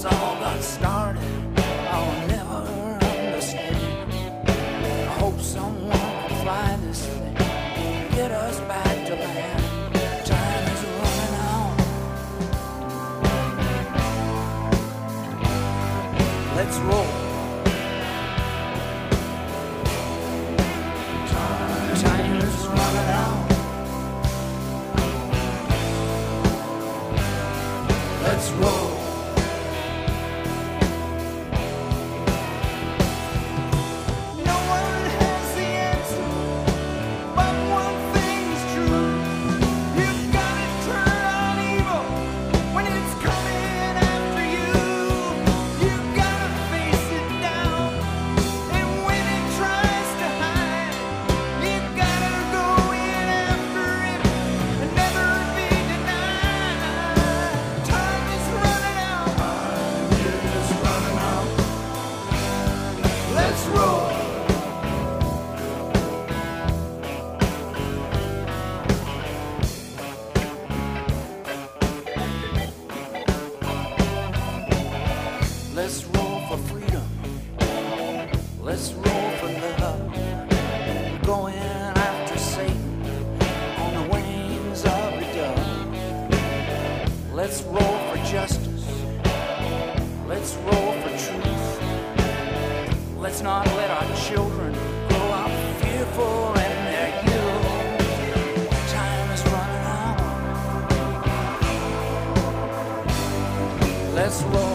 this all got started, I'll never understand. I hope someone can fly this thing, get us back to land. Time is running out. Let's roll. Time is running out. Let's roll. No one has the answer, but one thing's true. You've gotta turn on evil when it's coming after you. You've gotta face it down, and when it tries to hide, you've gotta go in after it and never be denied. Time is running out. Let's roll. Let's roll for freedom. Let's roll for love. We're going after Satan on the wings of a dove. Let's roll for justice. Let's roll for truth. Let's not let our children grow up fearful in their youth. Time is running out. Let's roll.